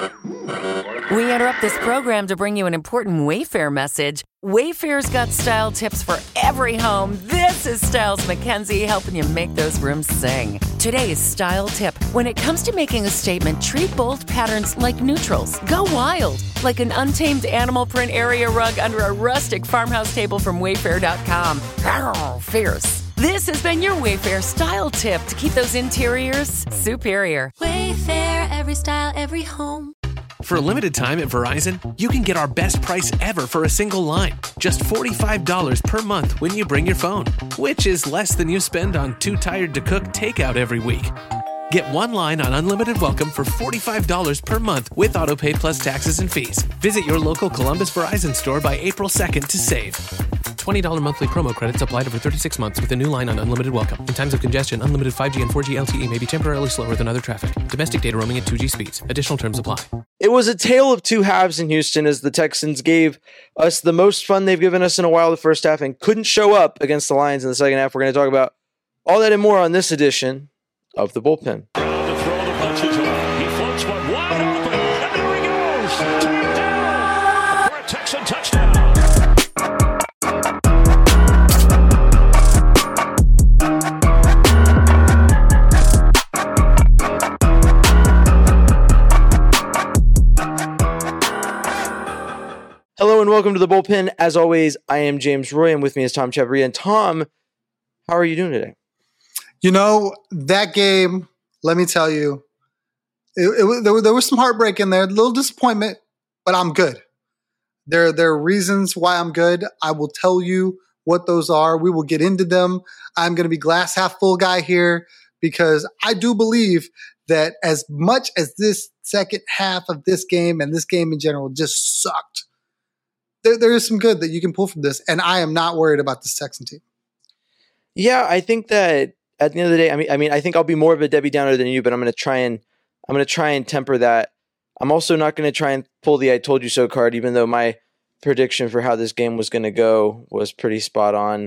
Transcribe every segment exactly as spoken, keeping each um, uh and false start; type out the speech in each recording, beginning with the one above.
We interrupt this program to bring you an important Wayfair message. Wayfair's got style tips for every home. This is Styles McKenzie helping you make those rooms sing. Today's style tip. When it comes to making a statement, treat bold patterns like neutrals. Go wild, like an untamed animal print area rug under a rustic farmhouse table from Wayfair dot com. Arr, fierce. This has been your Wayfair style tip to keep those interiors superior. Wayfair, every style, every home. For a limited time at Verizon, you can get our best price ever for a single line. Just forty-five dollars per month when you bring your phone, which is less than you spend on Too Tired to Cook takeout every week. Get one line on Unlimited Welcome for forty-five dollars per month with AutoPay plus taxes and fees. Visit your local Columbus Verizon store by April second to save. twenty dollars monthly promo credits applied over thirty-six months with a new line on Unlimited Welcome. In times of congestion, unlimited five G and four G L T E may be temporarily slower than other traffic. Domestic data roaming at two G speeds. Additional terms apply. It was a tale of two halves in Houston as the Texans gave us the most fun they've given us in a while the first half and couldn't show up against the Lions in the second half. We're going to talk about all that and more on this edition of The Bullpen. He floats one wide open, and there he goes. Touchdown for a Texan touchdown. Hello and welcome to The Bullpen. As always, I am James Roy, and with me is Tom Chavarria. And Tom, how are you doing today? You know, that game, let me tell you, it, it, there, there was some heartbreak in there, a little disappointment, but I'm good. There, there are reasons why I'm good. I will tell you what those are. We will get into them. I'm going to be glass half full guy here because I do believe that as much as this second half of this game and this game in general just sucked, there, there is some good that you can pull from this, and I am not worried about this Texan team. Yeah, I think that at the end of the day, I mean, I mean, I think I'll be more of a Debbie Downer than you, but I'm going to try and I'm going to try and temper that. I'm also not going to try and pull the "I told you so" card, even though my prediction for how this game was going to go was pretty spot on.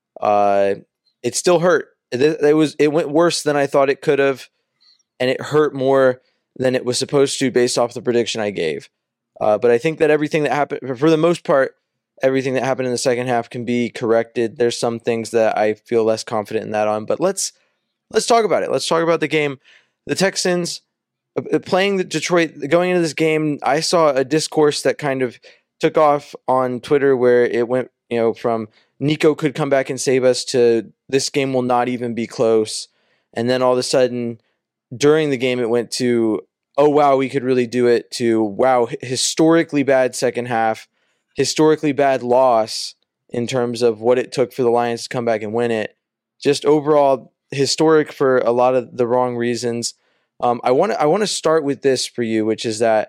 Uh, it still hurt. It, it was it went worse than I thought it could have, and it hurt more than it was supposed to based off the prediction I gave. Uh, but I think that everything that happened, for the most part, everything that happened in the second half can be corrected. There's some things that I feel less confident in that on, but let's let's talk about it. Let's talk about the game. The Texans uh, playing the Detroit, going into this game, I saw a discourse that kind of took off on Twitter where it went, you know, from Nico could come back and save us to this game will not even be close. And then all of a sudden, during the game, it went to, oh, wow, we could really do it, to, wow, historically bad second half, historically bad loss in terms of what it took for the Lions to come back and win it. Just overall historic for a lot of the wrong reasons. Um, I want to I want to start with this for you, which is that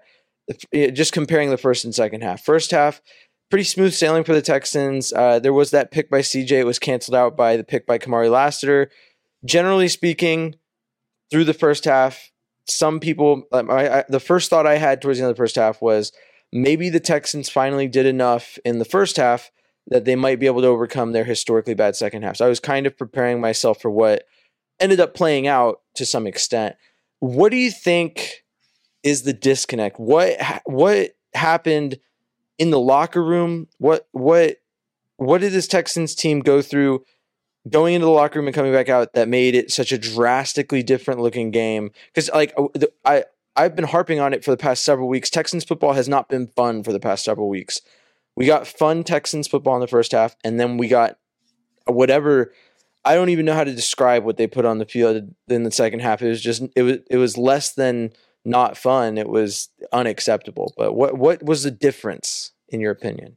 just comparing the first and second half. First half, pretty smooth sailing for the Texans. Uh, there was that pick by C J. It was canceled out by the pick by Kamari Lassiter. Generally speaking, through the first half, some people, um, I, I, the first thought I had towards the end of the first half was maybe the Texans finally did enough in the first half that they might be able to overcome their historically bad second half. So I was kind of preparing myself for what ended up playing out to some extent. What do you think is the disconnect? What what happened in the locker room? What what what did this Texans team go through going into the locker room and coming back out that made it such a drastically different looking game? Because like I I've been harping on it for the past several weeks. Texans football has not been fun for the past several weeks. We got fun Texans football in the first half, and then we got whatever. I don't even know how to describe what they put on the field in the second half. It was just it was it was less than not fun. It was unacceptable. But what what was the difference in your opinion?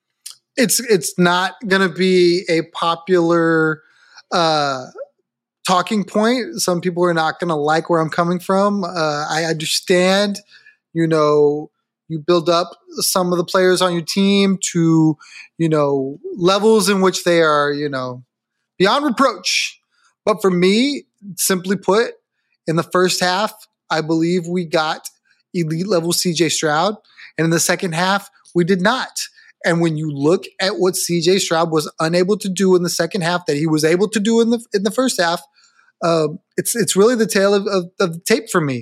It's it's not going to be a popular uh, talking point. Some people are not going to like where I'm coming from. Uh, I understand, you know, you build up some of the players on your team to, you know, levels in which they are, you know, beyond reproach. But for me, simply put, in the first half, I believe we got elite level C J Stroud. And in the second half, we did not. And when you look at what C J Stroud was unable to do in the second half that he was able to do in the in the first half, uh, it's it's really the tale of, of, of the tape for me.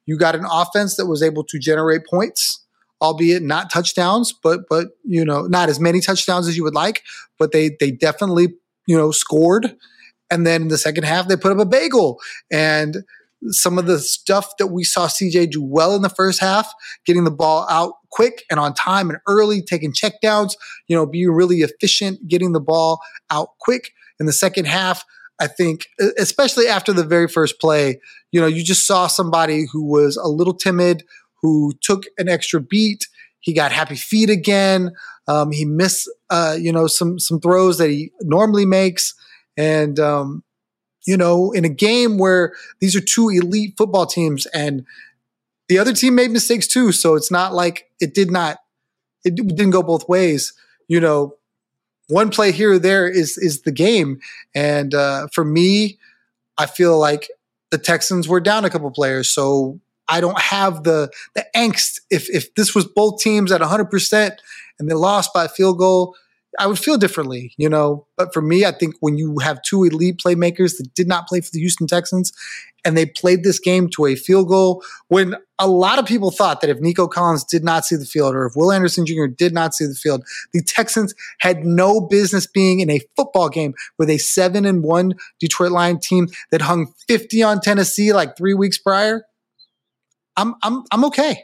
You got an offense that was able to generate points, albeit not touchdowns, but but you know, not as many touchdowns as you would like, but they they definitely, you know, scored. And then in the second half, they put up a bagel. And some of the stuff that we saw C J do well in the first half, getting the ball out quick and on time and early, taking checkdowns, you know, being really efficient, getting the ball out quick. In the second half, I think, especially after the very first play, you know, you just saw somebody who was a little timid, who took an extra beat. He got happy feet again. Um, he missed, uh, you know, some some throws that he normally makes. And, um, you know, in a game where these are two elite football teams and the other team made mistakes too. So it's not like it did not, it didn't go both ways. You know, one play here or there is is the game. And uh, for me, I feel like the Texans were down a couple players. So I don't have the the angst. If if this was both teams at one hundred percent and they lost by a field goal, I would feel differently, you know. But for me, I think when you have two elite playmakers that did not play for the Houston Texans and they played this game to a field goal, when a lot of people thought that if Nico Collins did not see the field or if Will Anderson Junior did not see the field, the Texans had no business being in a football game with a seven and one Detroit Lions team that hung fifty on Tennessee like three weeks prior. I'm I'm I'm okay.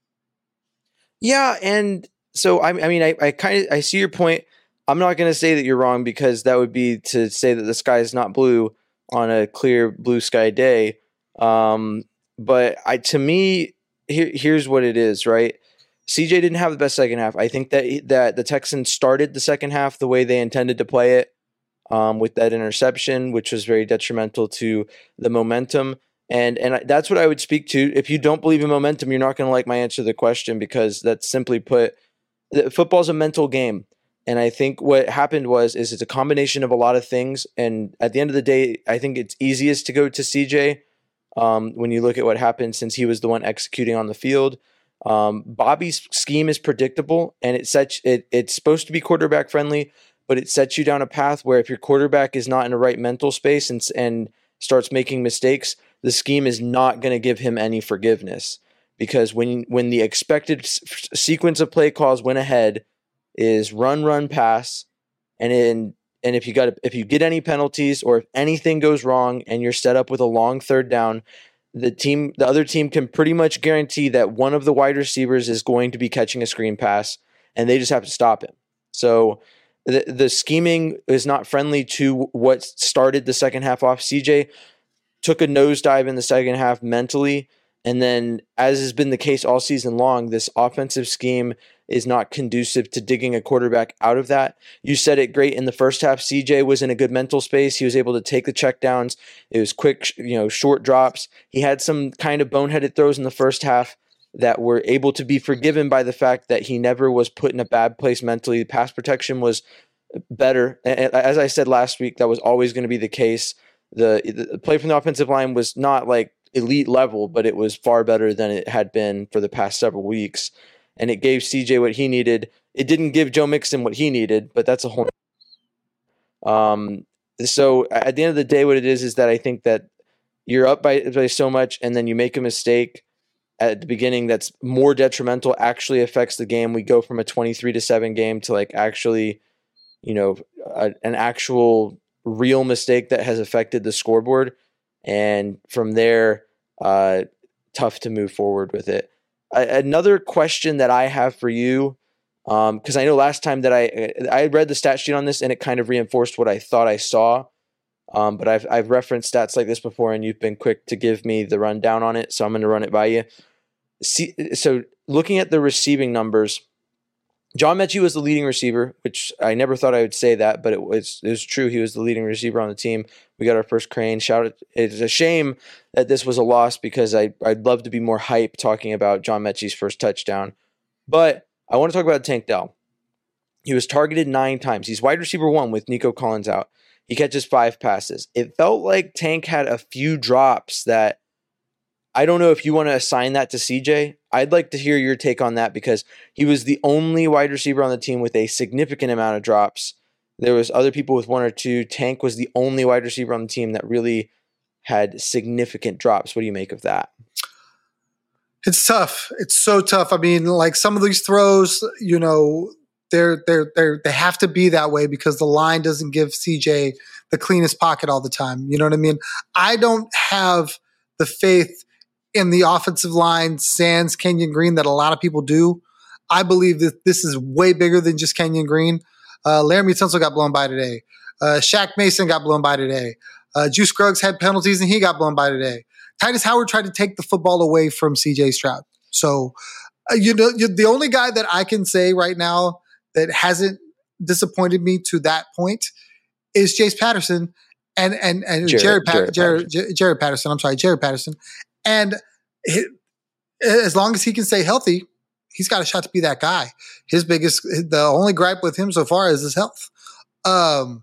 Yeah, and so I, I mean, I, I kind of I see your point. I'm not going to say that you're wrong because that would be to say that the sky is not blue on a clear blue sky day. Um, but I, to me, here, here's what it is, right? C J didn't have the best second half. I think that that the Texans started the second half the way they intended to play it, um, with that interception, which was very detrimental to the momentum. And and that's what I would speak to. If you don't believe in momentum, you're not going to like my answer to the question because that's simply put, football's a mental game. And I think what happened was is it's a combination of a lot of things. And at the end of the day, I think it's easiest to go to C J um, when you look at what happened since he was the one executing on the field. Um, Bobby's scheme is predictable, and it sets it. It's supposed to be quarterback friendly, but it sets you down a path where if your quarterback is not in the right mental space and and starts making mistakes, the scheme is not going to give him any forgiveness. Because when when the expected s- sequence of play calls went ahead is run, run, pass, and in and if you got if you get any penalties or if anything goes wrong and you're set up with a long third down, the team the other team can pretty much guarantee that one of the wide receivers is going to be catching a screen pass, and they just have to stop him. So the the scheming is not friendly to what started the second half off. C J took a nosedive in the second half mentally. And then, as has been the case all season long, this offensive scheme is not conducive to digging a quarterback out of that. You said it great in the first half. C J was in a good mental space. He was able to take the checkdowns. It was quick, you know, short drops. He had some kind of boneheaded throws in the first half that were able to be forgiven by the fact that he never was put in a bad place mentally. Pass protection was better. As I said last week, that was always going to be the case. The, the play from the offensive line was not like elite level, but it was far better than it had been for the past several weeks. And it gave C J what he needed. It didn't give Joe Mixon what he needed, but that's a whole. Um, so at the end of the day, what it is, is that I think that you're up by, by so much and then you make a mistake at the beginning that's more detrimental, actually affects the game. We go from a twenty-three to seven game to like actually, you know, a, an actual real mistake that has affected the scoreboard. And from there, uh, tough to move forward with it. I, another question that I have for you, because um, I know last time that I I read the stat sheet on this and it kind of reinforced what I thought I saw. Um, but I've I've referenced stats like this before, and you've been quick to give me the rundown on it, so I'm going to run it by you. See, so looking at the receiving numbers, John Mechie was the leading receiver, which I never thought I would say that, but it was it was true. He was the leading receiver on the team. We got our first Crane. Shout out. It's a shame that this was a loss because I, I'd love to be more hype talking about John Mechie's first touchdown. But I want to talk about Tank Dell. He was targeted nine times. He's wide receiver one with Nico Collins out. He catches five passes. It felt like Tank had a few drops that I don't know if you want to assign that to C J. I'd like to hear your take on that because he was the only wide receiver on the team with a significant amount of drops. There was other people with one or two. Tank was the only wide receiver on the team that really had significant drops. What do you make of that? It's tough. It's so tough. I mean, like some of these throws, you know, they're they're they're they have to be that way because the line doesn't give C J the cleanest pocket all the time. You know what I mean? I don't have the faith in the offensive line sans Kenyon Green that a lot of people do. I believe that this is way bigger than just Kenyon Green. Uh, Laramie Tunsil got blown by today. Uh, Shaq Mason got blown by today. Uh, Juice Scruggs had penalties and he got blown by today. Titus Howard tried to take the football away from C J Stroud. So, uh, you know, you're the only guy that I can say right now that hasn't disappointed me to that point is Jace Patterson and and and Jared Jared, Pat- Jared, Jared, Jared, Jared Patterson. I'm sorry, Jared Patterson. And he, as long as he can stay healthy, he's got a shot to be that guy. His biggest, the only gripe with him so far is his health. Um,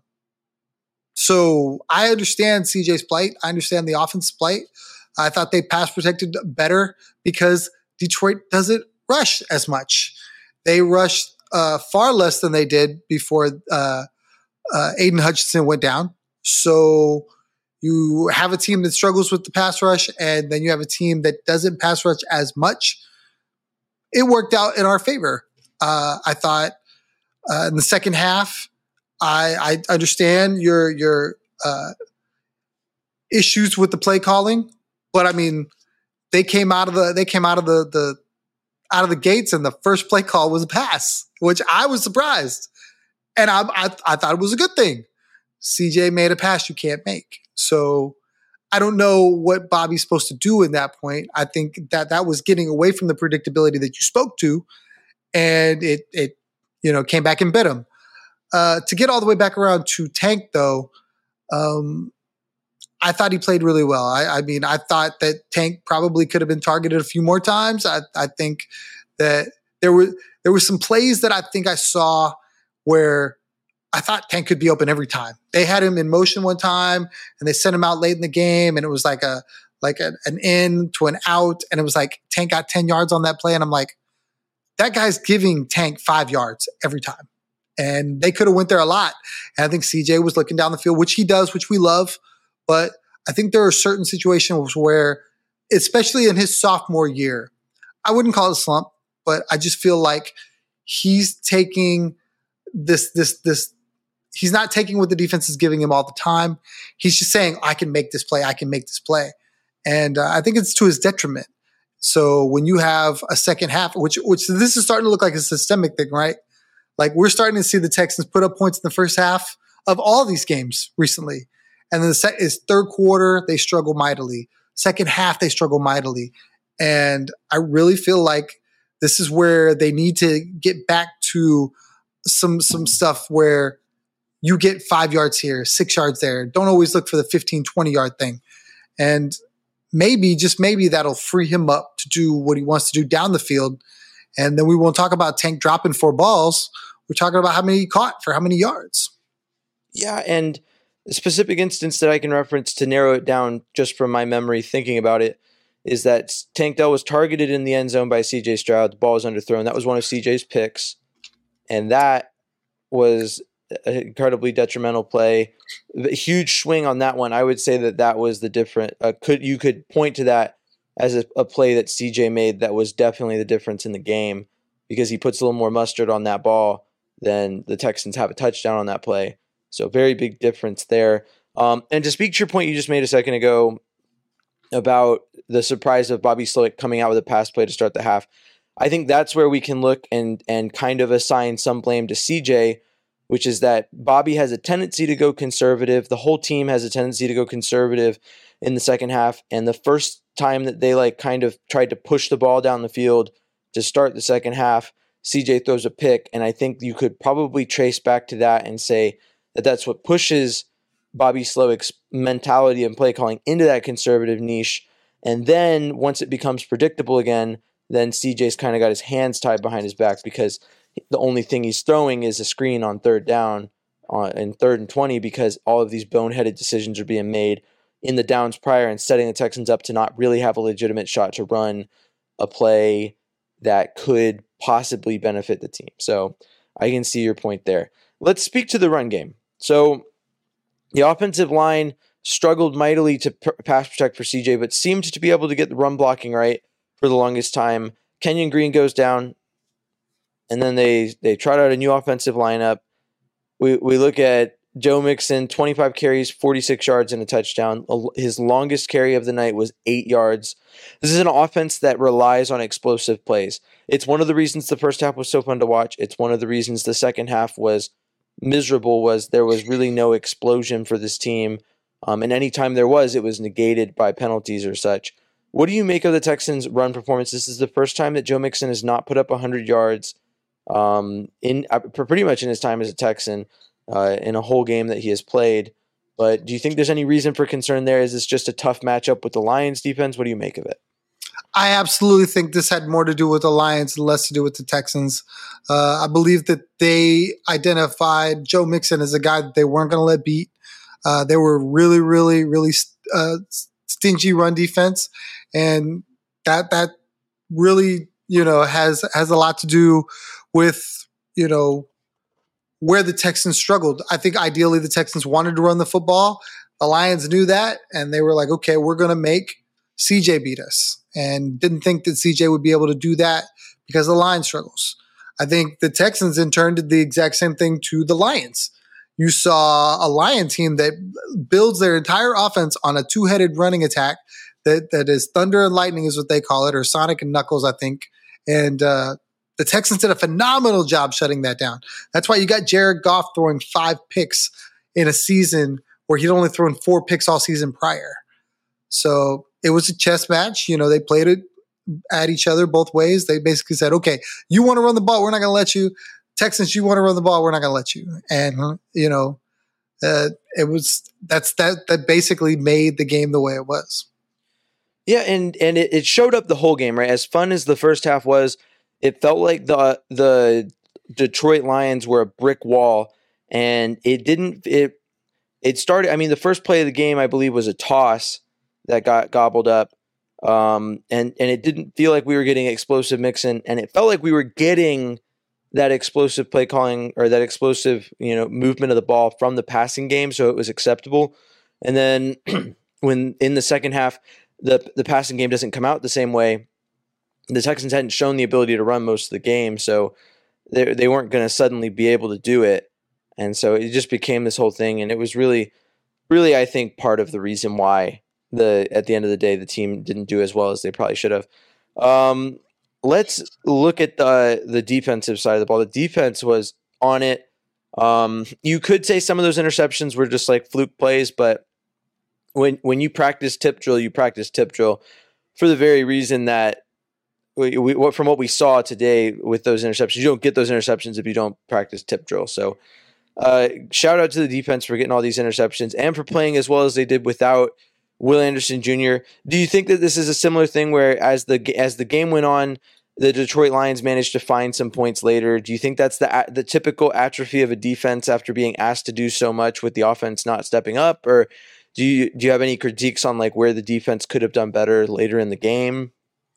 so I understand C J's plight. I understand the offense plight. I thought they pass protected better because Detroit doesn't rush as much. They rushed uh, far less than they did before uh, uh, Aiden Hutchinson went down. So you have a team that struggles with the pass rush, and then you have a team that doesn't pass rush as much. It worked out in our favor. Uh, I thought uh, in the second half, I, I understand your your uh, issues with the play calling. But I mean, they came out of the they came out of the the out of the gates, and the first play call was a pass, which I was surprised, and I I, I thought it was a good thing. C J made a pass you can't make, so I don't know what Bobby's supposed to do in that point. I think that that was getting away from the predictability that you spoke to, and it it you know came back and bit him. Uh, to get all the way back around to Tank though. Um, I thought he played really well. I, I mean, I thought that Tank probably could have been targeted a few more times. I, I think that there were there were some plays that I think I saw where I thought Tank could be open every time. They had him in motion one time, and they sent him out late in the game, and it was like a like a, an in to an out, and it was like Tank got ten yards on that play, and I'm like, that guy's giving Tank five yards every time, and they could have went there a lot. And I think C J was looking down the field, which he does, which we love. But I think there are certain situations where, especially in his sophomore year, I wouldn't call it a slump, but I just feel like he's taking this, this, this, he's not taking what the defense is giving him all the time. He's just saying, I can make this play. I can make this play. And uh, I think it's to his detriment. So when you have a second half, which, which this is starting to look like a systemic thing, right? Like we're starting to see the Texans put up points in the first half of all these games recently. And then the se- is third quarter, they struggle mightily. Second half, they struggle mightily. And I really feel like this is where they need to get back to some some stuff where you get five yards here, six yards there. Don't always look for the fifteen, twenty-yard thing. And maybe, just maybe, that'll free him up to do what he wants to do down the field. And then we won't talk about Tank dropping four balls. We're talking about how many he caught for how many yards. Yeah, and a specific instance that I can reference to narrow it down just from my memory thinking about it is that Tank Dell was targeted in the end zone by C J Stroud. The ball was underthrown. That was one of C J's picks. And that was an incredibly detrimental play. A huge swing on that one. I would say that that was the different. Uh, could you could point to that as a, a play that C J made that was definitely the difference in the game because he puts a little more mustard on that ball than the Texans have a touchdown on that play. So very big difference there. Um, and to speak to your point you just made a second ago about the surprise of Bobby Slowick coming out with a pass play to start the half, I think that's where we can look and and kind of assign some blame to C J, which is that Bobby has a tendency to go conservative. The whole team has a tendency to go conservative in the second half. And the first time that they like kind of tried to push the ball down the field to start the second half, C J throws a pick. And I think you could probably trace back to that and say, that that's what pushes Bobby Slowick's mentality and play calling into that conservative niche. And then once it becomes predictable again, then C J's kind of got his hands tied behind his back because the only thing he's throwing is a screen on third down uh, and third and twenty because all of these boneheaded decisions are being made in the downs prior and setting the Texans up to not really have a legitimate shot to run a play that could possibly benefit the team. So I can see your point there. Let's speak to the run game. So the offensive line struggled mightily to p- pass protect for C J, but seemed to be able to get the run blocking right. for the longest time. Kenyon Green goes down, and then they they trot out a new offensive lineup. We we look at Joe Mixon, twenty-five carries, forty-six yards, and a touchdown. His longest carry of the night was eight yards. This is an offense that relies on explosive plays. It's one of the reasons the first half was so fun to watch. It's one of the reasons the second half was miserable, was there was really no explosion for this team. Um, and any time there was, it was negated by penalties or such. What do you make of the Texans' run performance? This is the first time that Joe Mixon has not put up one hundred yards um, in uh, pretty much in his time as a Texan uh, in a whole game that he has played. But do you think there's any reason for concern there? Is this just a tough matchup with the Lions defense? What do you make of it? I absolutely think this had more to do with the Lions and less to do with the Texans. Uh, I believe that they identified Joe Mixon as a guy that they weren't going to let beat. Uh, they were really, really, really uh, stingy run defense, and that that really, you know, has has a lot to do with, you know, where the Texans struggled. I think ideally the Texans wanted to run the football. The Lions knew that, and they were like, okay, we're going to make C J beat us, and didn't think that C J would be able to do that because the line struggles. I think the Texans in turn did the exact same thing to the Lions. You saw a Lion team that builds their entire offense on a two-headed running attack that that is thunder and lightning is what they call it, or Sonic and Knuckles, I think. And uh, the Texans did a phenomenal job shutting that down. That's why you got Jared Goff throwing five picks in a season where he'd only thrown four picks all season prior. So it was a chess match. You know, they played it at each other both ways. They basically said, okay, you want to run the ball, we're not going to let you. Texans, you want to run the ball, we're not going to let you. And, you know, uh, it was that's that that basically made the game the way it was. Yeah, and and it, it showed up the whole game, right? As fun as the first half was, it felt like the the Detroit Lions were a brick wall, and it didn't it it started. I mean, the first play of the game, I believe, was a toss that got gobbled up, um, and and it didn't feel like we were getting explosive Mixon, and it felt like we were getting that explosive play calling or that explosive, you know, movement of the ball from the passing game, so it was acceptable. And then when in the second half, the the passing game doesn't come out the same way. The Texans hadn't shown the ability to run most of the game, so they they weren't going to suddenly be able to do it, and so it just became this whole thing. And it was really, really, I think, part of the reason why the at the end of the day the team didn't do as well as they probably should have. Um, Let's look at the the defensive side of the ball. The defense was on it. Um, you could say some of those interceptions were just like fluke plays, but when when you practice tip drill, you practice tip drill for the very reason that we, we, from what we saw today with those interceptions, you don't get those interceptions if you don't practice tip drill. So uh, shout out to the defense for getting all these interceptions and for playing as well as they did without Will Anderson Junior Do you think that this is a similar thing where as the as the game went on, the Detroit Lions managed to find some points later? Do you think that's the the typical atrophy of a defense after being asked to do so much with the offense not stepping up? Or do you do you have any critiques on like where the defense could have done better later in the game?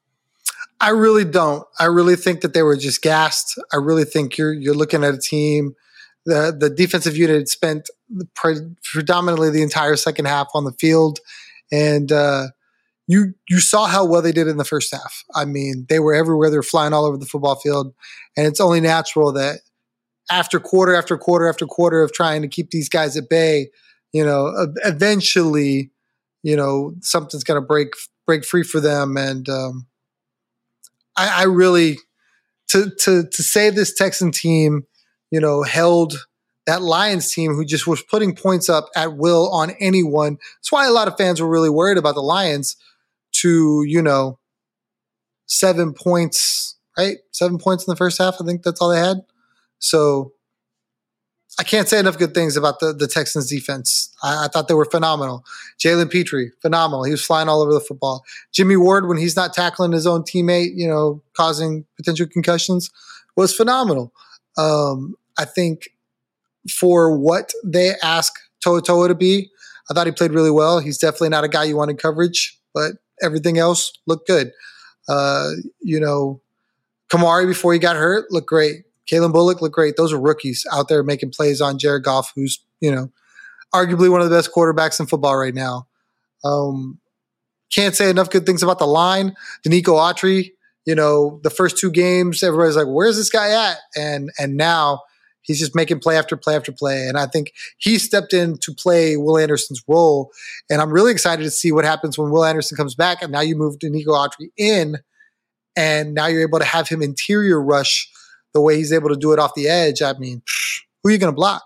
I really don't. I really think that they were just gassed. I really think you're you're looking at a team. The the defensive unit spent pre- predominantly the entire second half on the field. And uh, you you saw how well they did in the first half. I mean, they were everywhere. They were flying all over the football field. And it's only natural that after quarter after quarter after quarter of trying to keep these guys at bay, you know, eventually, you know, something's going to break break free for them. And um, I, I really to to to say this Texan team, you know, held that Lions team who just was putting points up at will on anyone. That's why a lot of fans were really worried about the Lions to, you know, seven points, right? Seven points in the first half. I think that's all they had. So I can't say enough good things about the, the Texans defense. I, I thought they were phenomenal. Jalen Petrie, phenomenal. He was flying all over the football. Jimmy Ward, when he's not tackling his own teammate, you know, causing potential concussions, was phenomenal. Um, I think for what they ask Toa Toa to be, I thought he played really well. He's definitely not a guy you want in coverage, but everything else looked good. Uh, you know, Kamari, before he got hurt, looked great. Kalen Bullock looked great. Those are rookies out there making plays on Jared Goff, who's, you know, arguably one of the best quarterbacks in football right now. Um, can't say enough good things about the line. Denico Autry, you know, the first two games, everybody's like, where's this guy at? And and now he's just making play after play after play. And I think he stepped in to play Will Anderson's role. And I'm really excited to see what happens when Will Anderson comes back. And now you move Denico Autry in, and now you're able to have him interior rush the way he's able to do it off the edge. I mean, who are you going to block?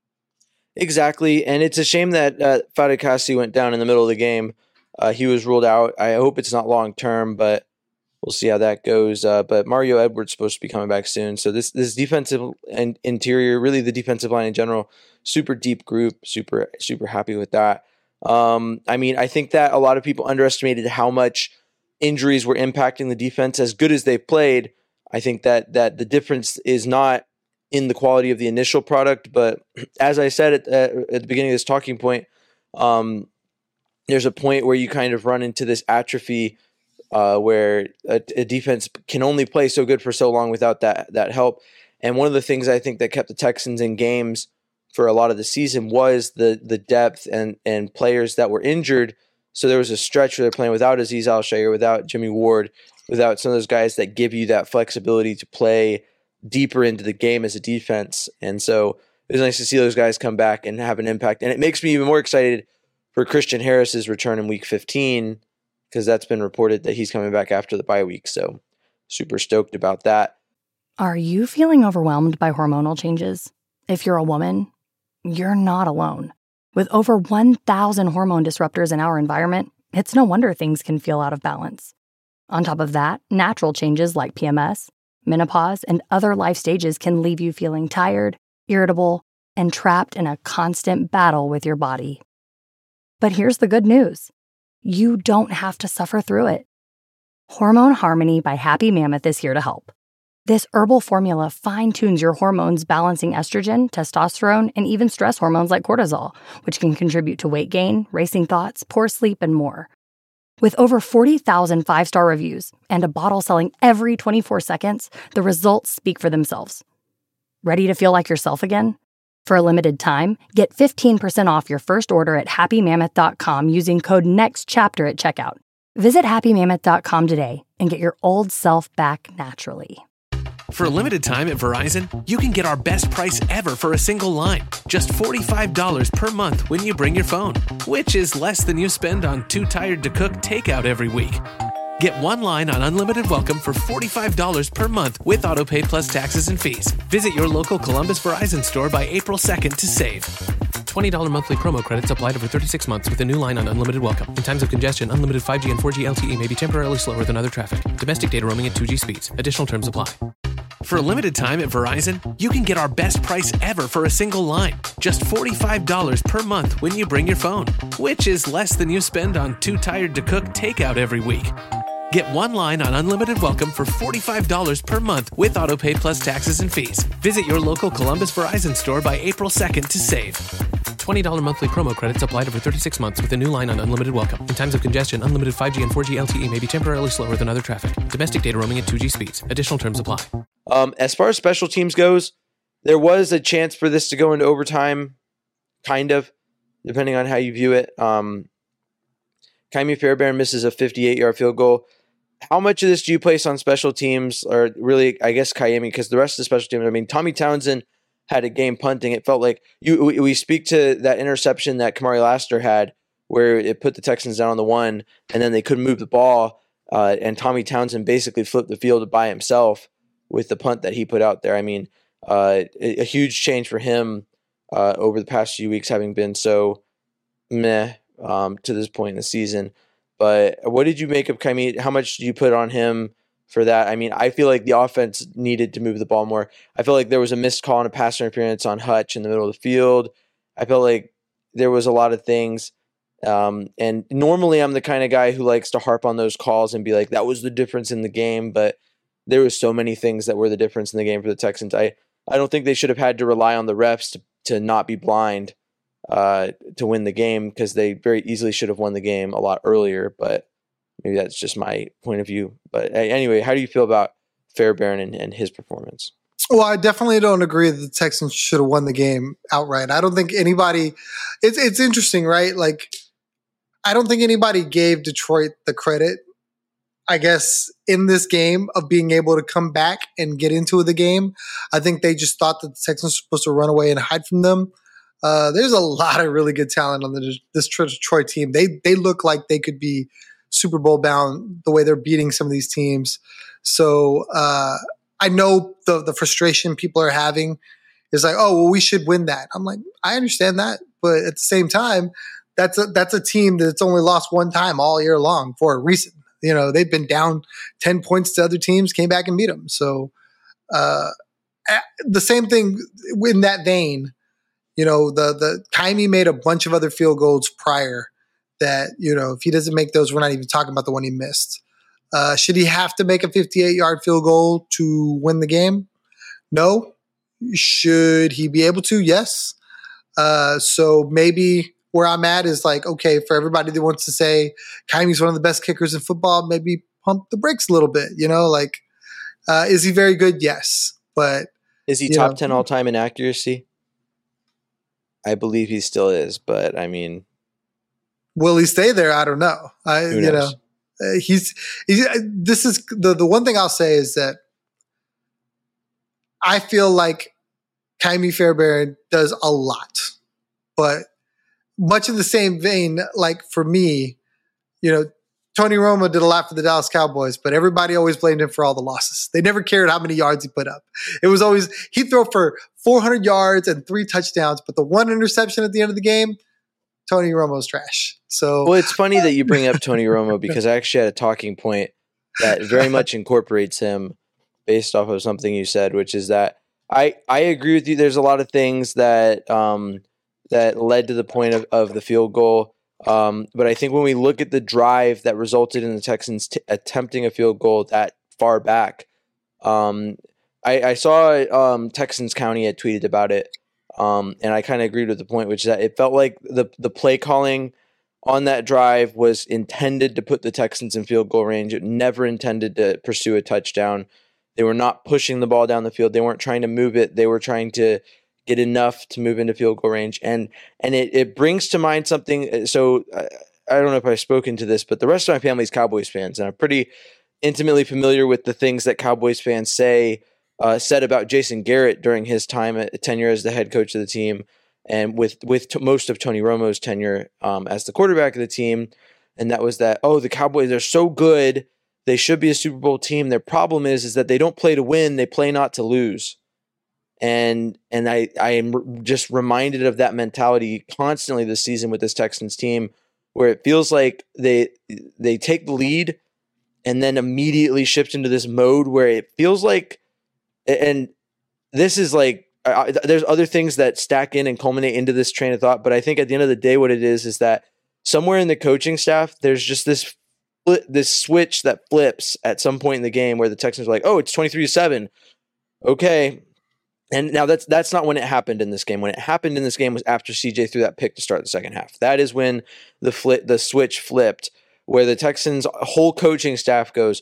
Exactly. And it's a shame that uh, Fatukasi went down in the middle of the game. Uh, he was ruled out. I hope it's not long term, but we'll see how that goes. Uh, but Mario Edwards is supposed to be coming back soon. So this this defensive and interior, really the defensive line in general, super deep group, super, super happy with that. Um, I mean, I think that a lot of people underestimated how much injuries were impacting the defense. As good as they've played, I think that that the difference is not in the quality of the initial product, but as I said at, at, at the beginning of this talking point, um, there's a point where you kind of run into this atrophy uh, where a, a defense can only play so good for so long without that that help. And one of the things I think that kept the Texans in games for a lot of the season was the the depth and and players that were injured. So there was a stretch where they're playing without Azeez Al-Shaair, without Jimmy Ward, without some of those guys that give you that flexibility to play deeper into the game as a defense. And so it was nice to see those guys come back and have an impact. And it makes me even more excited for Christian Harris's return in week fifteen, because that's been reported that he's coming back after the bye week. So super stoked about that. Are you feeling overwhelmed by hormonal changes? If you're a woman, you're not alone. With over one thousand hormone disruptors in our environment, it's no wonder things can feel out of balance. On top of that, natural changes like P M S, menopause, and other life stages can leave you feeling tired, irritable, and trapped in a constant battle with your body. But here's the good news. You don't have to suffer through it. Hormone Harmony by Happy Mammoth is here to help. This herbal formula fine-tunes your hormones, balancing estrogen, testosterone, and even stress hormones like cortisol, which can contribute to weight gain, racing thoughts, poor sleep, and more. With over forty thousand five-star reviews and a bottle selling every twenty-four seconds, the results speak for themselves. Ready to feel like yourself again? For a limited time, get fifteen percent off your first order at happy mammoth dot com using code NEXTCHAPTER at checkout. Visit happy mammoth dot com today and get your old self back naturally. For a limited time at Verizon, you can get our best price ever for a single line. Just forty-five dollars per month when you bring your phone, which is less than you spend on Too Tired to Cook takeout every week. Get one line on Unlimited Welcome for forty-five dollars per month with AutoPay plus taxes and fees. Visit your local Columbus Verizon store by April second to save. twenty dollars monthly promo credits applied over thirty-six months with a new line on Unlimited Welcome. In times of congestion, unlimited five G and four G L T E may be temporarily slower than other traffic. Domestic data roaming at two G speeds. Additional terms apply. For a limited time at Verizon, you can get our best price ever for a single line. Just forty-five dollars per month when you bring your phone, which is less than you spend on Too Tired to Cook takeout every week. Get one line on Unlimited Welcome for forty-five dollars per month with AutoPay plus taxes and fees. Visit your local Columbus Verizon store by April second to save. twenty dollars monthly promo credits applied over thirty-six months with a new line on Unlimited Welcome. In times of congestion, unlimited five G and four G L T E may be temporarily slower than other traffic. Domestic data roaming at two G speeds. Additional terms apply. Um, as far as special teams goes, there was a chance for this to go into overtime, kind of, depending on how you view it. Um, Ka'imi Fairbairn misses a fifty-eight-yard field goal. How much of this do you place on special teams, or really, I guess, Ka'imi, because the rest of the special teams, I mean, Tommy Townsend had a game punting. It felt like you. We, we speak to that interception that Kamari Lassiter had, where it put the Texans down on the one, and then they couldn't move the ball, uh, and Tommy Townsend basically flipped the field by himself with the punt that he put out there. I mean, uh, a, a huge change for him uh, over the past few weeks, having been so meh um, to this point in the season. But what did you make of Ka'imi? How much did you put on him for that? I mean, I feel like the offense needed to move the ball more. I feel like there was a missed call and a pass interference on Hutch in the middle of the field. I felt like there was a lot of things. Um, and normally I'm the kind of guy who likes to harp on those calls and be like, that was the difference in the game. But there was so many things that were the difference in the game for the Texans. I, I don't think they should have had to rely on the refs to, to not be blind uh, to win the game, because they very easily should have won the game a lot earlier. But maybe that's just my point of view. But anyway, how do you feel about Fairbairn and, and his performance? Well, I definitely don't agree that the Texans should have won the game outright. I don't think anybody – it's it's interesting, right? Like, I don't think anybody gave Detroit the credit, I guess, in this game of being able to come back and get into the game. I think they just thought that the Texans were supposed to run away and hide from them. Uh, there's a lot of really good talent on the, this Detroit team. They they look like they could be Super Bowl bound the way they're beating some of these teams. So uh, I know the the frustration people are having is like, oh, well, we should win that. I'm like, I understand that, but at the same time, that's a, that's a team that's only lost one time all year long for a reason. You know, they've been down ten points to other teams, came back and beat them. So uh, the same thing in that vein. You know, the the Kymie made a bunch of other field goals prior that, you know, if he doesn't make those, we're not even talking about the one he missed. Uh, should he have to make a fifty-eight-yard field goal to win the game? No. Should he be able to? Yes. Uh, so maybe where I'm at is like, okay, for everybody that wants to say Kymie's one of the best kickers in football, maybe pump the brakes a little bit, you know, like, uh, is he very good? Yes. But is he top know, ten all time in accuracy? I believe he still is, but I mean, will he stay there? I don't know. I, who you knows? know, uh, he's, he's, this is the, the one thing I'll say is that I feel like Kymie Fairbairn does a lot, but much in the same vein, like for me, you know, Tony Romo did a lot for the Dallas Cowboys, but everybody always blamed him for all the losses. They never cared how many yards he put up. It was always, he'd throw for four hundred yards and three touchdowns, but the one interception at the end of the game, Tony Romo's trash. So, well, it's funny that you bring up Tony Romo because I actually had a talking point that very much incorporates him based off of something you said, which is that I, I agree with you. There's a lot of things that um, that led to the point of, of the field goal. Um, but I think when we look at the drive that resulted in the Texans t- attempting a field goal that far back, um, I, I saw um, Texans County had tweeted about it, um, and I kind of agreed with the point, which is that it felt like the the play calling on that drive was intended to put the Texans in field goal range. It never intended to pursue a touchdown. They were not pushing the ball down the field. They weren't trying to move it. They were trying to get enough to move into field goal range. And and it, it brings to mind something. So I, I don't know if I've spoken to this, but the rest of my family is Cowboys fans, and I'm pretty intimately familiar with the things that Cowboys fans say, uh, said about Jason Garrett during his time at tenure as the head coach of the team, and with, with t- most of Tony Romo's tenure um, as the quarterback of the team. And that was that, oh, the Cowboys, they're so good. They should be a Super Bowl team. Their problem is, is that they don't play to win. They play not to lose. And and I, I am just reminded of that mentality constantly this season with this Texans team, where it feels like they they take the lead and then immediately shift into this mode where it feels like, and this is like, I, there's other things that stack in and culminate into this train of thought, but I think at the end of the day, what it is is that somewhere in the coaching staff, there's just this this switch that flips at some point in the game where the Texans are like, oh, it's twenty-three to seven. Okay. And now that's that's not when it happened in this game. When it happened in this game was after C J threw that pick to start the second half. That is when the flip, the switch flipped, where the Texans' whole coaching staff goes,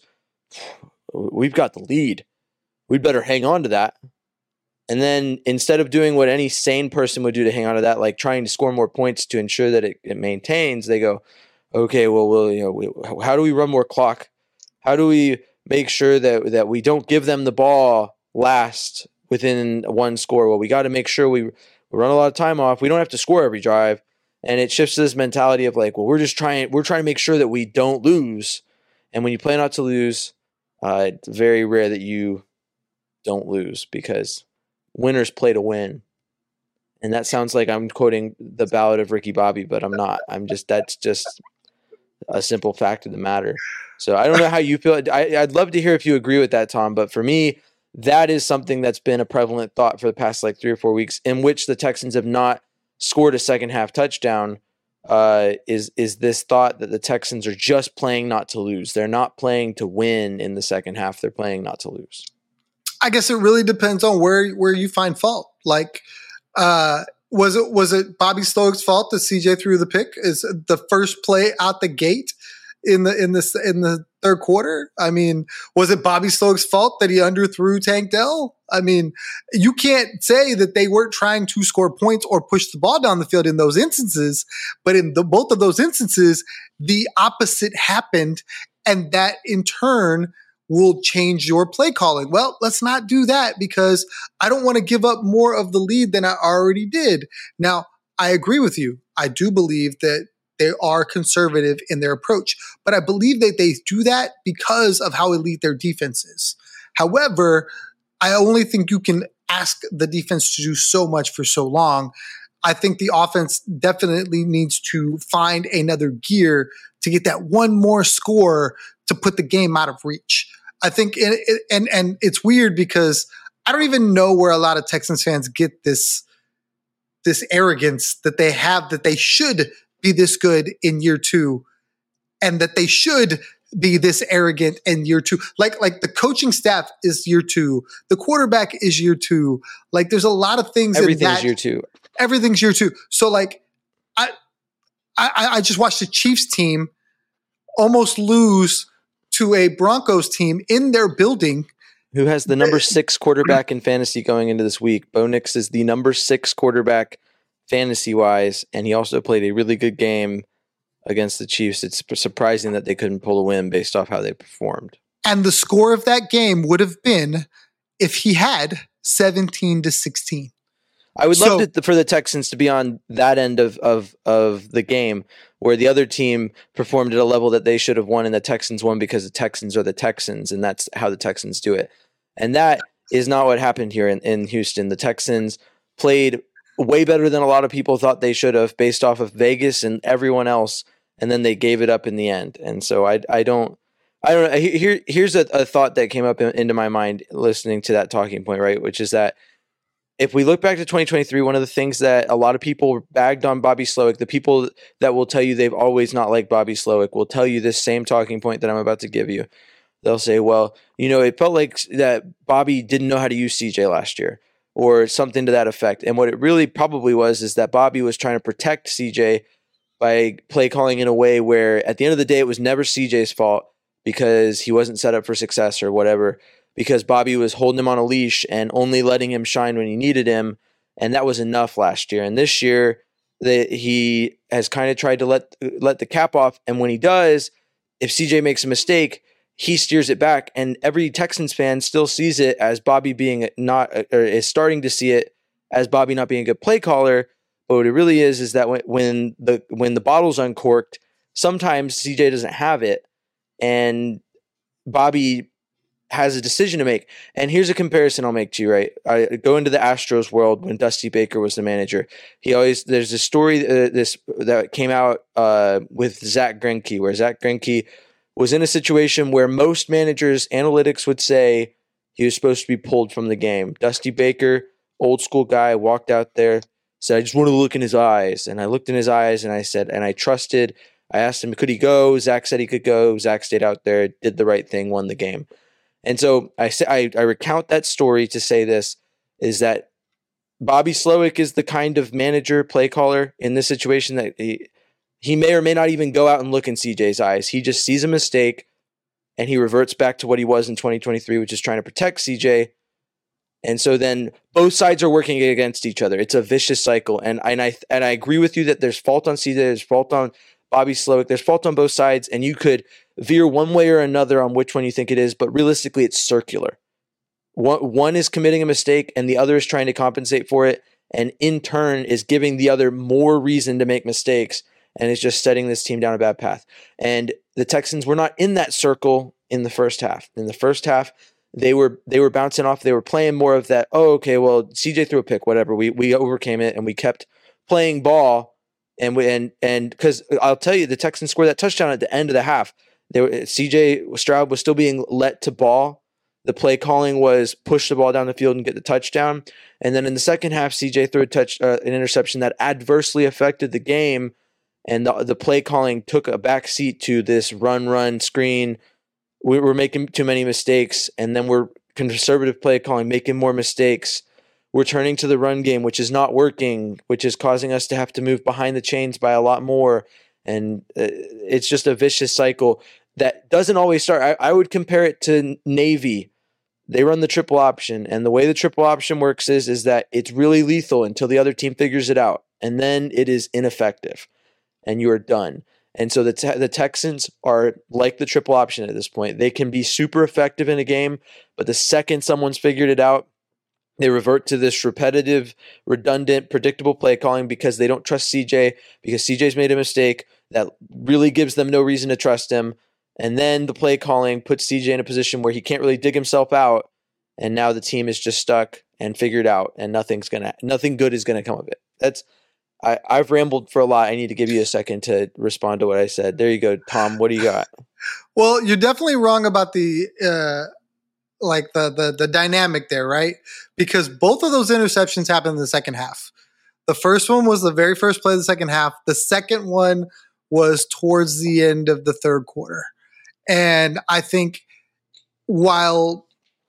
we've got the lead. We'd better hang on to that. And then instead of doing what any sane person would do to hang on to that, like trying to score more points to ensure that it, it maintains, they go, okay, well, we'll you know, we, how do we run more clock? How do we make sure that that we don't give them the ball last within one score? Well, we got to make sure we, we run a lot of time off. We don't have to score every drive. And it shifts to this mentality of like, well, we're just trying, we're trying to make sure that we don't lose. And when you play not to lose, uh, it's very rare that you don't lose because winners play to win. And that sounds like I'm quoting the Ballad of Ricky Bobby, but I'm not. I'm just, that's just a simple fact of the matter. So I don't know how you feel. I, I'd love to hear if you agree with that, Tom. But for me, that is something that's been a prevalent thought for the past like three or four weeks, in which the Texans have not scored a second half touchdown. Uh, is is this thought that the Texans are just playing not to lose? They're not playing to win in the second half. They're playing not to lose. I guess it really depends on where where you find fault. Like, uh, was it was it Bobby Stokes' fault that C J threw the pick? Is the first play out the gate in the in the in the third quarter? I mean, was it Bobby Slowick's fault that he underthrew Tank Dell? I mean, you can't say that they weren't trying to score points or push the ball down the field in those instances, but in the, both of those instances, the opposite happened, and that in turn will change your play calling. Well, let's not do that because I don't want to give up more of the lead than I already did. Now, I agree with you. I do believe that they are conservative in their approach, but I believe that they do that because of how elite their defense is. However, I only think you can ask the defense to do so much for so long. I think the offense definitely needs to find another gear to get that one more score to put the game out of reach. I think, it, it, and and it's weird because I don't even know where a lot of Texans fans get this this arrogance that they have that they should be this good in year two, and that they should be this arrogant in year two. Like like the coaching staff is year two, the quarterback is year two. Like there's a lot of things. Everything's in that, year two. Everything's year two. So like I I I just watched the Chiefs team almost lose to a Broncos team in their building. Who has the number six quarterback in fantasy going into this week. Bo Nix is the number six quarterback fantasy-wise, and he also played a really good game against the Chiefs. It's surprising that they couldn't pull a win based off how they performed. And the score of that game would have been if he had seventeen to sixteen. I would So- love to, for the Texans to be on that end of, of of the game where the other team performed at a level that they should have won and the Texans won because the Texans are the Texans, and that's how the Texans do it. And that is not what happened here in, in Houston. The Texans played way better than a lot of people thought they should have based off of Vegas and everyone else, and then they gave it up in the end. And so I I don't I don't know. Here here's a, a thought that came up in, into my mind listening to that talking point, right? Which is that if we look back to twenty twenty-three, one of the things that a lot of people bagged on Bobby Slowick, the people that will tell you they've always not liked Bobby Slowick will tell you this same talking point that I'm about to give you. They'll say, well, you know, it felt like that Bobby didn't know how to use C J last year or something to that effect. And what it really probably was is that Bobby was trying to protect C J by play calling in a way where at the end of the day, it was never C J's fault because he wasn't set up for success or whatever, because Bobby was holding him on a leash and only letting him shine when he needed him. And that was enough last year. And this year, the, he has kind of tried to let let the cap off. And when he does, if C J makes a mistake, he steers it back. And every Texans fan still sees it as Bobby being not, or is starting to see it as Bobby not being a good play caller. But what it really is, is that when, when the when the bottle's uncorked, sometimes C J doesn't have it. And Bobby has a decision to make. And here's a comparison I'll make to you, right? I go into the Astros world when Dusty Baker was the manager. He always, there's a story uh, this that came out uh, with Zach Greinke, where Zach Greinke was in a situation where most managers' analytics would say he was supposed to be pulled from the game. Dusty Baker, old school guy, walked out there, said, I just want to look in his eyes. And I looked in his eyes and I said, and I trusted, I asked him, could he go? Zach said he could go. Zach stayed out there, did the right thing, won the game. And so I say I, I recount that story to say this, is that Bobby Slowick is the kind of manager, play caller in this situation that he, he may or may not even go out and look in C J's eyes. He just sees a mistake and he reverts back to what he was in twenty twenty-three, which is trying to protect C J. And so then both sides are working against each other. It's a vicious cycle. And, and I and I agree with you that there's fault on C J, there's fault on Bobby Slowick, there's fault on both sides, and you could veer one way or another on which one you think it is, but realistically it's circular. One, one is committing a mistake and the other is trying to compensate for it, and in turn is giving the other more reason to make mistakes, and it's just setting this team down a bad path. And the Texans were not in that circle in the first half. In the first half, they were they were bouncing off, they were playing more of that, oh, okay, well, C J threw a pick, whatever. We we overcame it and we kept playing ball. And we, and and because I'll tell you, the Texans scored that touchdown at the end of the half. They were, C J Stroud was still being let to ball. The play calling was push the ball down the field and get the touchdown. And then in the second half, C J threw a touch, uh, an interception that adversely affected the game. And the, the play calling took a back seat to this run, run, screen. We were making too many mistakes. And then we're conservative play calling, making more mistakes. We're turning to the run game, which is not working, which is causing us to have to move behind the chains by a lot more. And uh, it's just a vicious cycle. that doesn't always start. I, I would compare it to Navy. They run the triple option, and the way the triple option works is, is that it's really lethal until the other team figures it out, and then it is ineffective, and you are done. And so the te- the Texans are like the triple option at this point. They can be super effective in a game, but the second someone's figured it out, they revert to this repetitive, redundant, predictable play calling because they don't trust C J, because C J's made a mistake that really gives them no reason to trust him. And then the play calling puts C J in a position where he can't really dig himself out, and now the team is just stuck and figured out, and nothing's gonna, nothing good is gonna come of it. That's, I, I've rambled for a lot. I need to give you a second to respond to what I said. There you go, Tom. What do you got? Well, you're definitely wrong about the uh, like the the the dynamic there, right? Because both of those interceptions happened in the second half. The first one was the very first play of the second half. The second one was towards the end of the third quarter. And I think while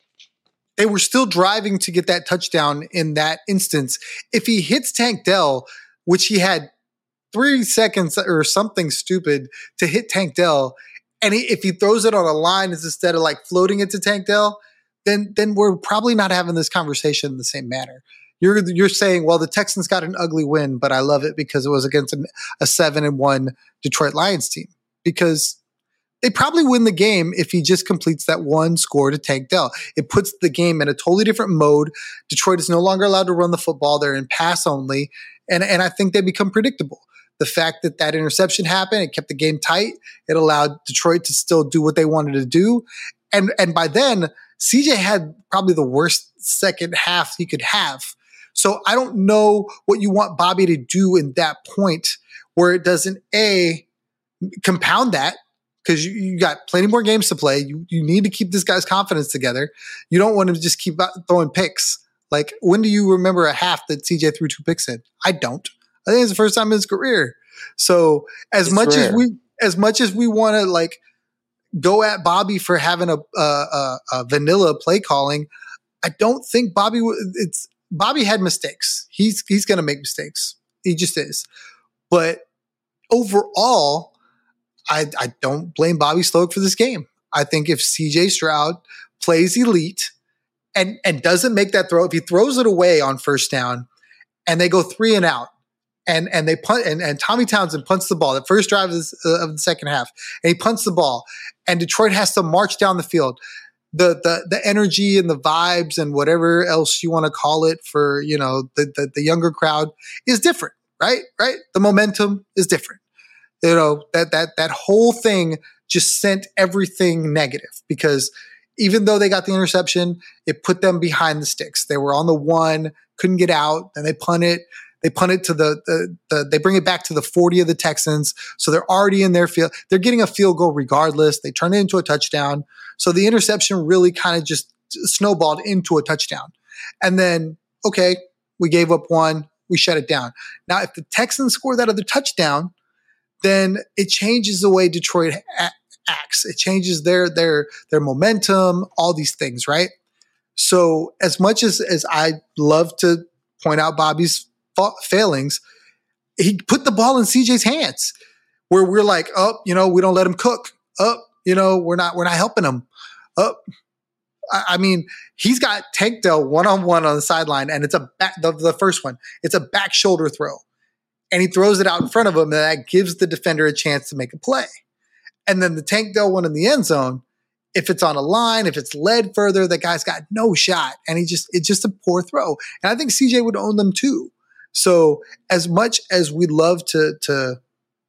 they were still driving to get that touchdown in that instance, if he hits Tank Dell, which he had three seconds or something stupid to hit Tank Dell, and he, if he throws it on a line instead of like floating it to Tank Dell, then then we're probably not having this conversation in the same manner. You're you're saying, well, the Texans got an ugly win, but I love it because it was against a, a seven and one Detroit Lions team, because they probably win the game if he just completes that one score to Tank Dell. It puts the game in a totally different mode. Detroit is no longer allowed to run the football. They're in pass only. And, and I think they become predictable. The fact that that interception happened, it kept the game tight. It allowed Detroit to still do what they wanted to do. And, and by then, C J had probably the worst second half he could have. So I don't know what you want Bobby to do in that point where it doesn't, A, compound that, because you, you got plenty more games to play. You you need to keep this guy's confidence together. You don't want him to just keep throwing picks. Like, when do you remember a half that C J threw two picks in? I don't. I think it's the first time in his career. So as it's much rare. as we as much as we want to like go at Bobby for having a, a, a, a vanilla play calling, I don't think Bobby. It's Bobby had mistakes. He's he's going to make mistakes. He just is. But overall, I, I don't blame Bobby Sloak for this game. I think if C J Stroud plays elite and, and doesn't make that throw, if he throws it away on first down and they go three and out and, and they punt and, and Tommy Townsend punts the ball, the first drive of, this, uh, of the second half, and he punts the ball and Detroit has to march down the field. The, the, the energy and the vibes and whatever else you want to call it for, you know, the, the, the younger crowd is different, right? Right. The momentum is different. You know, that that that whole thing just sent everything negative, because even though they got the interception, it put them behind the sticks. They were on the one, couldn't get out, then they punt it. They punt it to the, the, the they bring it back to the forty of the Texans. So they're already in their field. They're getting a field goal regardless. They turn it into a touchdown. So the interception really kind of just snowballed into a touchdown. And then, okay, we gave up one. We shut it down. Now, if the Texans score that other touchdown, then it changes the way Detroit a- acts. It changes their their their momentum, all these things, right? So as much as, as I love to point out Bobby's fa- failings, he put the ball in C J's hands where we're like, oh, you know, we don't let him cook. Oh, you know, we're not we're not helping him. Oh, I, I mean, he's got Tank Dell one-on-one on the sideline, and it's a back, the, the first one. It's a back shoulder throw. And he throws it out in front of him, and that gives the defender a chance to make a play. And then the Tank Dell one in the end zone, if it's on a line, if it's led further, the guy's got no shot. And he just it's just a poor throw. And I think C J would own them too. So as much as we'd love to, to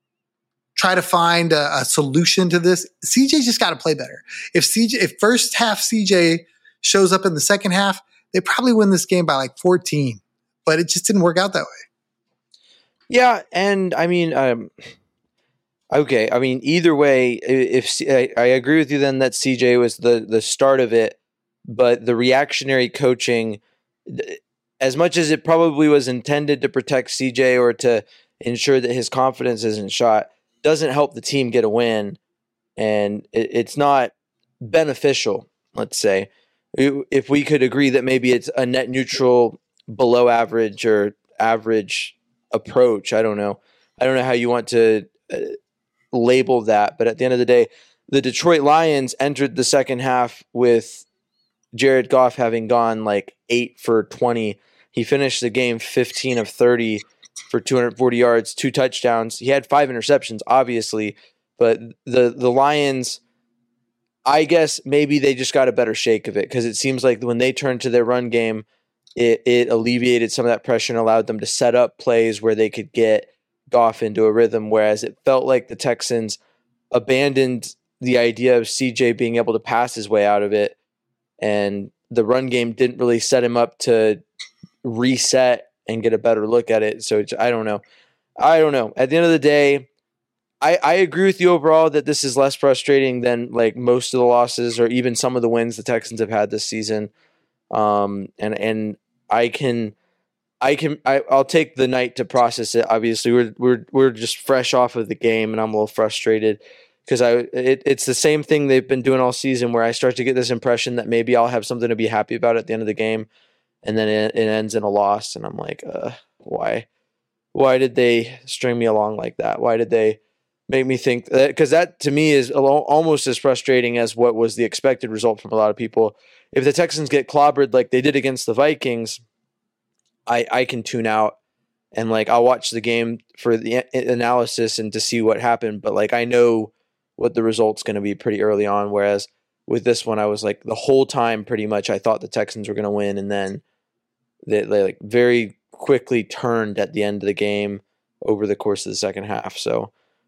try to find a, a solution to this, C J just got to play better. If C J, if first half C J shows up in the second half, they probably win this game by like fourteen. But it just didn't work out that way. Yeah, and I mean, um, okay, I mean, either way, if C- I, I agree with you then that C J was the the start of it, but the reactionary coaching, as much as it probably was intended to protect C J or to ensure that his confidence isn't shot, doesn't help the team get a win, and it, it's not beneficial, let's say. If we could agree that maybe it's a net neutral, below average or average approach. I don't know. I don't know how you want to uh, label that, but at the end of the day, the Detroit Lions entered the second half with Jared Goff having gone like eight for twenty. He finished the game fifteen of thirty for two hundred forty yards, two touchdowns. He had five interceptions, obviously, but the the Lions, I guess maybe they just got a better shake of it, because it seems like when they turned to their run game, it, it alleviated some of that pressure and allowed them to set up plays where they could get Goff into a rhythm, whereas it felt like the Texans abandoned the idea of C J being able to pass his way out of it, and the run game didn't really set him up to reset and get a better look at it. So it's, I don't know. I don't know. At the end of the day, I, I agree with you overall that this is less frustrating than like most of the losses or even some of the wins the Texans have had this season. Um, and and I can I can I, I'll take the night to process it. Obviously, we're we're we're just fresh off of the game, and I'm a little frustrated because I it, it's the same thing they've been doing all season, where I start to get this impression that maybe I'll have something to be happy about at the end of the game, and then it, it ends in a loss, and I'm like, uh, why? Why did they string me along like that? Why did they make me think that? Because that to me is almost as frustrating as what was the expected result from a lot of people. If the Texans get clobbered like they did against the Vikings, I I can tune out and like I'll watch the game for the analysis and to see what happened. But like I know what the result's going to be pretty early on. Whereas with this one, I was like the whole time pretty much I thought the Texans were going to win, and then they, they like very quickly turned at the end of the game over the course of the second half. So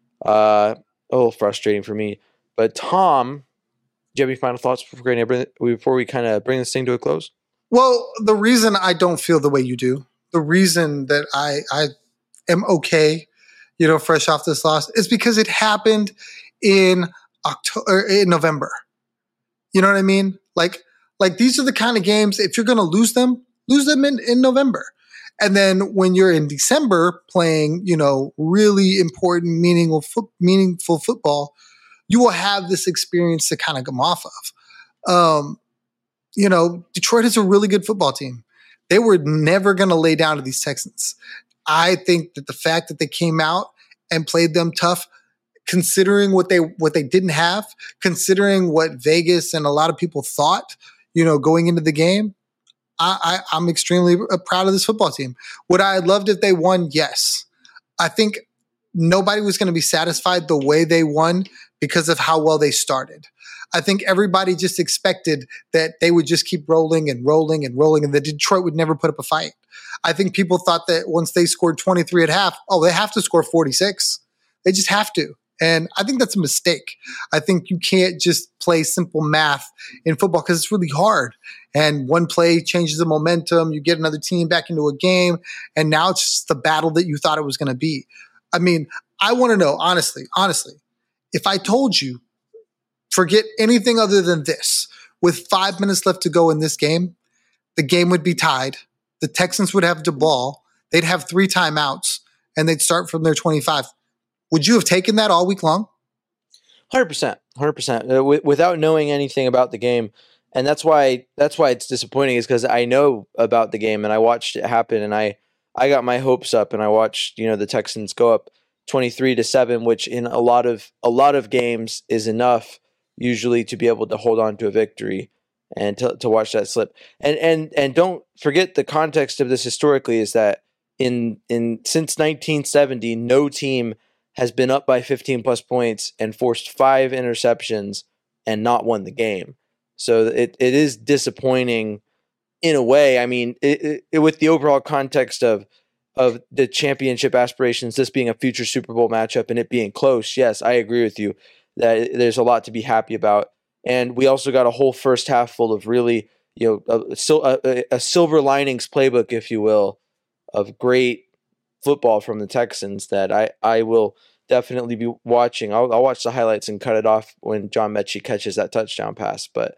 uh, a little frustrating for me. But Tom, do you have any final thoughts before we, before we kind of bring this thing to a close? Well, the reason I don't feel the way you do, the reason that I I am okay, you know, fresh off this loss, is because it happened in October, in November. You know what I mean? Like, like these are the kind of games, if you're going to lose them, lose them in, in November. And then when you're in December playing, you know, really important, meaningful, fo- meaningful football, you will have this experience to kind of come off of. Um, you know, Detroit is a really good football team. They were never going to lay down to these Texans. I think that the fact that they came out and played them tough, considering what they what they didn't have, considering what Vegas and a lot of people thought, you know, going into the game, I, I, I'm extremely proud of this football team. Would I have loved if they won? Yes. I think nobody was going to be satisfied the way they won because of how well they started. I think everybody just expected that they would just keep rolling and rolling and rolling, and that Detroit would never put up a fight. I think people thought that once they scored twenty-three at half, oh, they have to score forty-six. They just have to. And I think that's a mistake. I think you can't just play simple math in football because it's really hard. And one play changes the momentum. You get another team back into a game, and now it's just the battle that you thought it was going to be. I mean, I want to know, honestly, honestly, if I told you, forget anything other than this, with five minutes left to go in this game, the game would be tied. The Texans would have the ball. They'd have three timeouts, and they'd start from their twenty-five. Would you have taken that all week long? one hundred percent. one hundred percent. Uh, w- without knowing anything about the game. And that's why that's why it's disappointing, is because I know about the game and I watched it happen, and I, I got my hopes up, and I watched, you know, the Texans go up twenty-three to seven, which in a lot of a lot of games is enough usually to be able to hold on to a victory and to, to watch that slip. And and and don't forget the context of this historically is that in in since nineteen seventy, no team has been up by fifteen plus points and forced five interceptions and not won the game. So it, it is disappointing in a way. I mean, it, it, with the overall context of of the championship aspirations, this being a future Super Bowl matchup and it being close, yes, I agree with you that there's a lot to be happy about. And we also got a whole first half full of really, you know, a, a, a silver linings playbook, if you will, of great football from the Texans that I, I will definitely be watching. I'll, I'll watch the highlights and cut it off when John Mechie catches that touchdown pass. But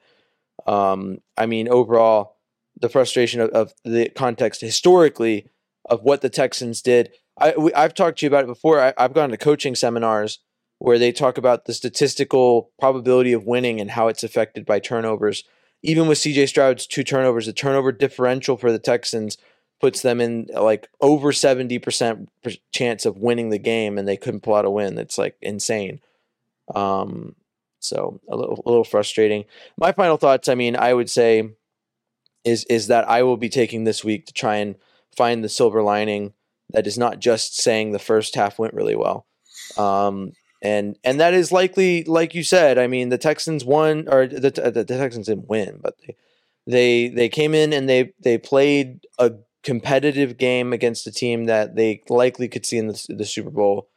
um, I mean, overall, the frustration of, of the context historically of what the Texans did. I, we, I've talked to you about it before. I, I've gone to coaching seminars where they talk about the statistical probability of winning and how it's affected by turnovers. Even with C J Stroud's two turnovers, the turnover differential for the Texans puts them in like over seventy percent chance of winning the game, and they couldn't pull out a win. It's like insane. Um, So a little, a little frustrating. My final thoughts, I mean, I would say is, is that I will be taking this week to try and find the silver lining that is not just saying the first half went really well. Um, and, and that is likely, like you said, I mean, the Texans won, or the, the, the Texans didn't win, but they, they, they came in and they, they played a competitive game against a team that they likely could see in the, the Super Bowl,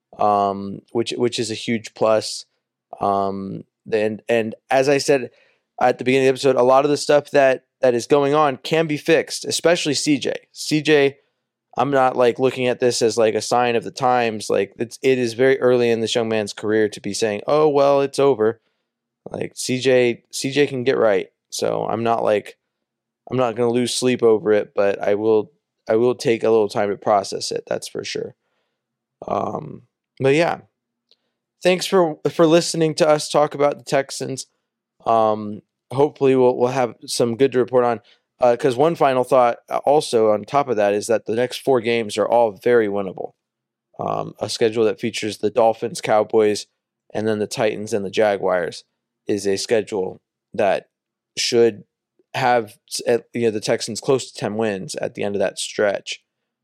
um, which, which is a huge plus. Um, and, and as I said at the beginning of the episode, a lot of the stuff that, that is going on can be fixed, especially C J. C J, I'm not like looking at this as like a sign of the times. Like it's, it is very early in this young man's career to be saying, oh, well, it's over. Like C J, C J can get right. So I'm not like, I'm not going to lose sleep over it, but I will, I will take a little time to process it. That's for sure. Um, but yeah. Thanks for, for listening to us talk about the Texans. Um, hopefully we'll, we'll have some good to report on. Uh, cause one final thought also on top of that is that the next four games are all very winnable. Um, a schedule that features the Dolphins, Cowboys, and then the Titans and the Jaguars is a schedule that should have, you know, the Texans close to ten wins at the end of that stretch.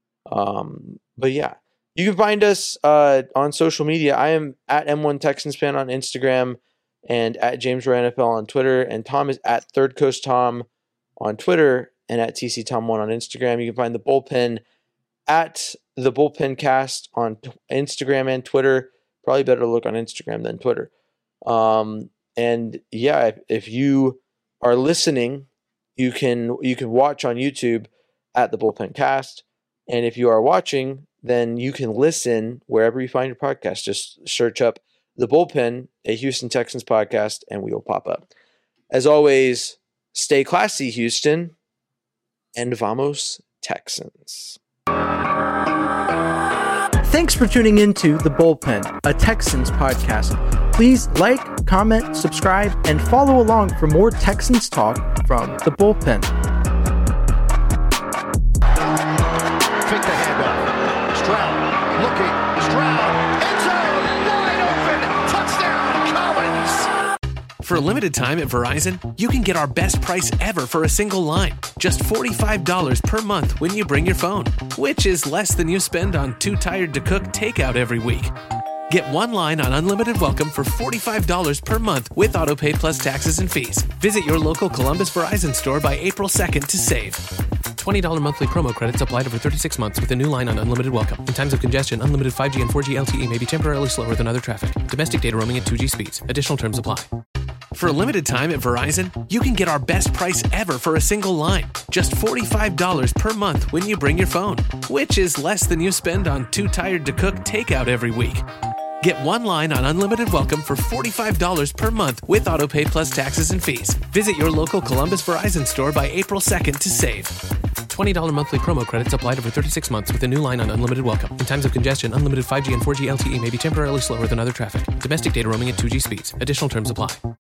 Um, but yeah. You can find us uh, on social media. I am at M one Texans Fan on Instagram and at James Roy N F L on Twitter. And Tom is at Third Coast Tom on Twitter and at T C Tom one on Instagram. You can find the Bullpen at the Bullpen Cast on t- Instagram and Twitter. Probably better to look on Instagram than Twitter. Um, and yeah, if, if you are listening, you can you can watch on YouTube at the Bullpen Cast. And if you are watching, then you can listen wherever you find your podcast. Just search up The Bullpen, a Houston Texans podcast, and we will pop up. As always, stay classy, Houston, and vamos, Texans. Thanks for tuning into The Bullpen, a Texans podcast. Please like, comment, subscribe, and follow along for more Texans talk from The Bullpen. Take the handoff. Stroud looking. Stroud. End zone. Wide open. Touchdown, Collins. For a limited time at Verizon, you can get our best price ever for a single line. Just forty-five dollars per month when you bring your phone, which is less than you spend on Too Tired to Cook takeout every week. Get one line on unlimited welcome for forty-five dollars per month with AutoPay plus taxes and fees. Visit your local Columbus Verizon store by April second to save. twenty dollars monthly promo credits applied over thirty-six months with a new line on unlimited welcome. In times of congestion, unlimited five G and four G L T E may be temporarily slower than other traffic. Domestic data roaming at two G speeds. Additional terms apply. For a limited time at Verizon, you can get our best price ever for a single line. Just forty-five dollars per month when you bring your phone, which is less than you spend on Too Tired to Cook takeout every week. Get one line on unlimited welcome for forty-five dollars per month with AutoPay plus taxes and fees. Visit your local Columbus Verizon store by April second to save. twenty dollars monthly promo credits applied over thirty-six months with a new line on unlimited welcome. In times of congestion, unlimited five G and four G L T E may be temporarily slower than other traffic. Domestic data roaming at two G speeds. Additional terms apply.